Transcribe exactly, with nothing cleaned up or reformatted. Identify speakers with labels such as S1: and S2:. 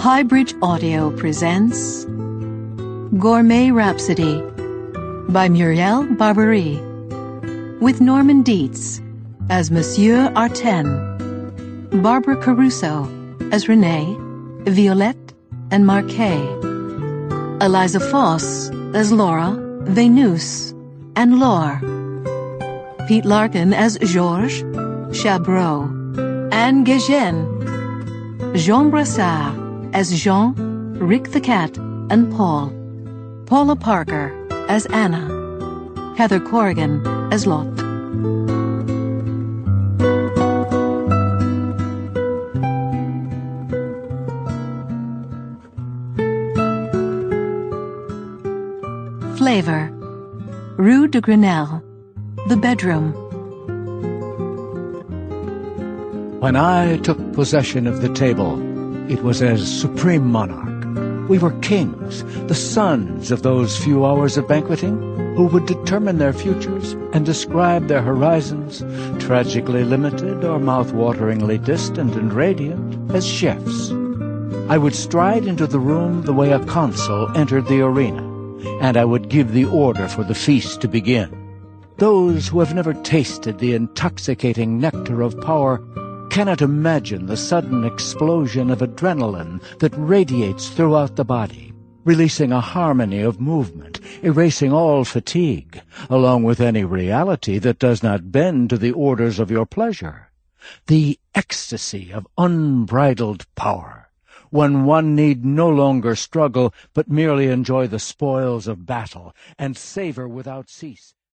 S1: Highbridge Audio presents Gourmet Rhapsody by Muriel Barbery, with Norman Dietz as Monsieur Arten, Barbara Caruso as Renee, Violette, and Marquet, Eliza Foss as Laura, Venus, and Laure, Pete Larkin as Georges, Chabreau, Anne Guégène, Jean Brassard as Jean, Rick the Cat, and Paul, Paula Parker as Anna, Heather Corrigan as Lot. Flavor: Rue de Grenelle, the bedroom.
S2: When I took possession of the table, it was as supreme monarch. We were kings, the sons of those few hours of banqueting, who would determine their futures and describe their horizons, tragically limited or mouth-wateringly distant and radiant, as chefs. I would stride into the room the way a consul entered the arena, and I would give the order for the feast to begin. Those who have never tasted the intoxicating nectar of power cannot imagine the sudden explosion of adrenaline that radiates throughout the body, releasing a harmony of movement, erasing all fatigue, along with any reality that does not bend to the orders of your pleasure. The ecstasy of unbridled power, when one need no longer struggle, but merely enjoy the spoils of battle and savor without cease